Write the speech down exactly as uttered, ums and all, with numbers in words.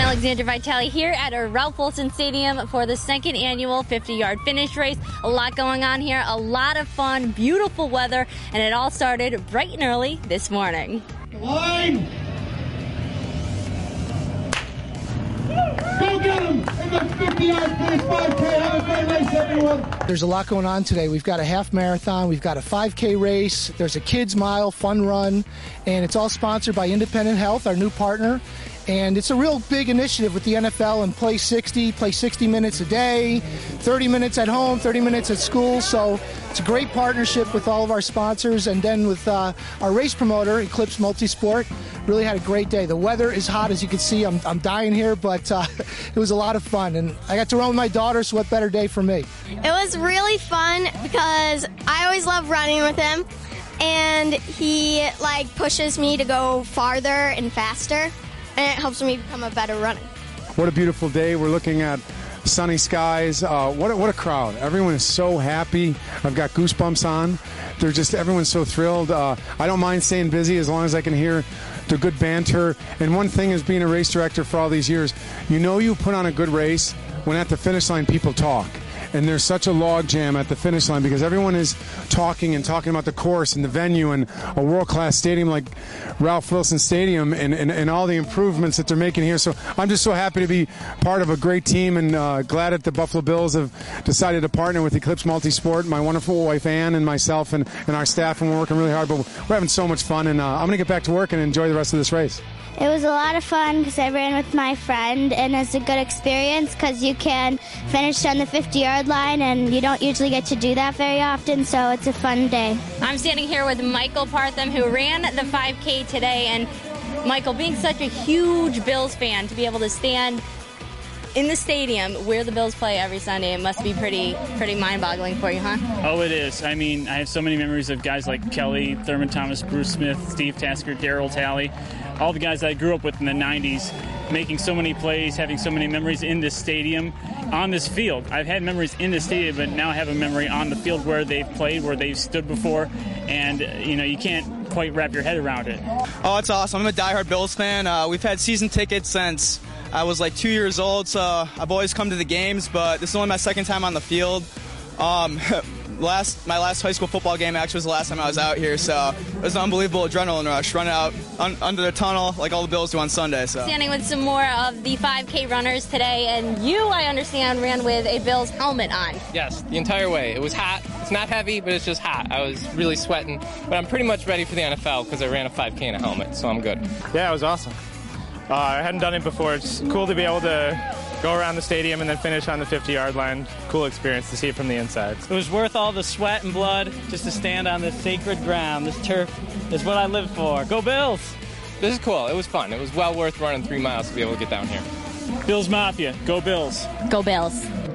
Alexandra Vitale here at Ralph Wilson Stadium for the second annual fifty-yard finish race. A lot going on here, a lot of fun, beautiful weather, and it all started bright and early this morning. Line! Go get them! In the fifty-yard finish five K. Have a great race, everyone! There's a lot going on today. We've got a half marathon, we've got a five K race, there's a kids mile, fun run, and it's all sponsored by Independent Health, our new partner. And it's a real big initiative with the N F L and Play sixty, play sixty minutes a day, thirty minutes at home, thirty minutes at school. So it's a great partnership with all of our sponsors. And then with uh, our race promoter, Eclipse Multisport, really had a great day. The weather is hot, as you can see. I'm, I'm dying here, but uh, it was a lot of fun. And I got to run with my daughter, so what better day for me? It was really fun because I always love running with him. And he, like, pushes me to go farther and faster. And it helps me become a better runner. What a beautiful day. We're looking at sunny skies. Uh, what, a, what a crowd. Everyone is so happy. I've got goosebumps on. They're just, everyone's so thrilled. Uh, I don't mind staying busy as long as I can hear the good banter. And one thing is being a race director for all these years, you know you put on a good race when at the finish line people talk. And there's such a log jam at the finish line because everyone is talking and talking about the course and the venue and a world-class stadium like Ralph Wilson Stadium and, and, and all the improvements that they're making here. So I'm just so happy to be part of a great team and uh, glad that the Buffalo Bills have decided to partner with Eclipse Multisport, my wonderful wife Ann and myself and, and our staff, and we're working really hard. But we're having so much fun, and uh, I'm going to get back to work and enjoy the rest of this race. It was a lot of fun because I ran with my friend, and it's a good experience because you can finish on the fifty-yard line, and you don't usually get to do that very often, so it's a fun day. I'm standing here with Michael Partham, who ran the five K today. And Michael, being such a huge Bills fan, to be able to stand in the stadium where the Bills play every Sunday, it must be pretty pretty mind-boggling for you, huh? Oh, it is. I mean, I have so many memories of guys like Kelly, Thurman Thomas, Bruce Smith, Steve Tasker, Darryl Talley, all the guys that I grew up with in the nineties, making so many plays, having so many memories in this stadium, on this field. I've had memories in the stadium, but now I have a memory on the field where they've played, where they've stood before, and, you know, you can't quite wrap your head around it. Oh, it's awesome. I'm a diehard Bills fan. Uh, we've had season tickets since I was like two years old, so I've always come to the games, but this is only my second time on the field. Um, last my last high school football game actually was the last time I was out here, so it was an unbelievable adrenaline rush, running out un- under the tunnel like all the Bills do on Sunday. So. Standing with some more of the five K runners today, and you, I understand, ran with a Bills helmet on. Yes, the entire way. It was hot. It's not heavy, but it's just hot. I was really sweating, but I'm pretty much ready for the N F L because I ran a five K in a helmet, so I'm good. Yeah, it was awesome. Uh, I hadn't done it before. It's cool to be able to go around the stadium and then finish on the fifty-yard line. Cool experience to see it from the inside. It was worth all the sweat and blood just to stand on this sacred ground. This turf is what I live for. Go Bills! This is cool. It was fun. It was well worth running three miles to be able to get down here. Bills Mafia. Go Bills. Go Bills.